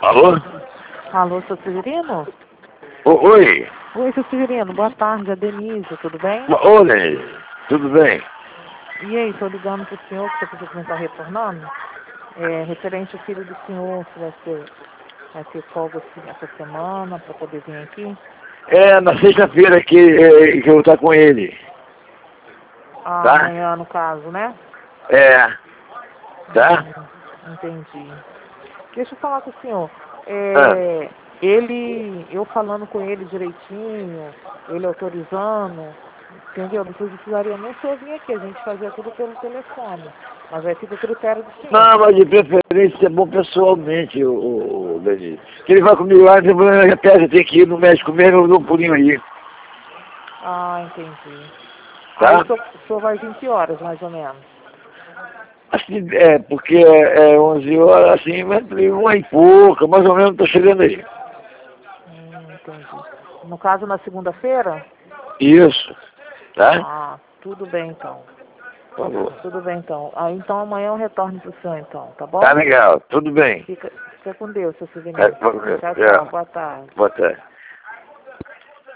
Alô? Alô, seu Severino? Oi. Oi, seu Severino, boa tarde, a Denise, tudo bem? Oi, tudo bem? E aí, estou ligando para o senhor, que você pediu para estar retornando. Referente ao filho do senhor, se vai ter folga essa semana para poder vir aqui. É, na sexta-feira que eu vou estar com ele. Tá? Amanhã, no caso, né? É. Tá? Entendi. Deixa eu falar com o senhor. Ah. Eu falando com ele direitinho, ele autorizando, entendeu? Não precisaria nem o senhor vir aqui, a gente fazia tudo pelo telefone. Mas aí fica o critério do senhor. Não, mas de preferência é bom pessoalmente, o Denise. Que ele vai comigo lá, depois até tem que ir no médico mesmo, eu dou um pulinho aí. Ah, entendi. Tá? Aí o senhor vai vir que horas, mais ou menos? Assim, porque é 11 horas, assim, mas uma e pouca, mais ou menos, tô chegando aí. Entendi. No caso, na segunda-feira? Isso. Tá? Ah, tudo bem então. Por favor. Tudo bem então. Então amanhã eu retorno pro senhor então, tá bom? Tá legal, tudo bem. Fica com Deus, seu Severino. É, Tchau, tchau. Boa tarde. Boa tarde.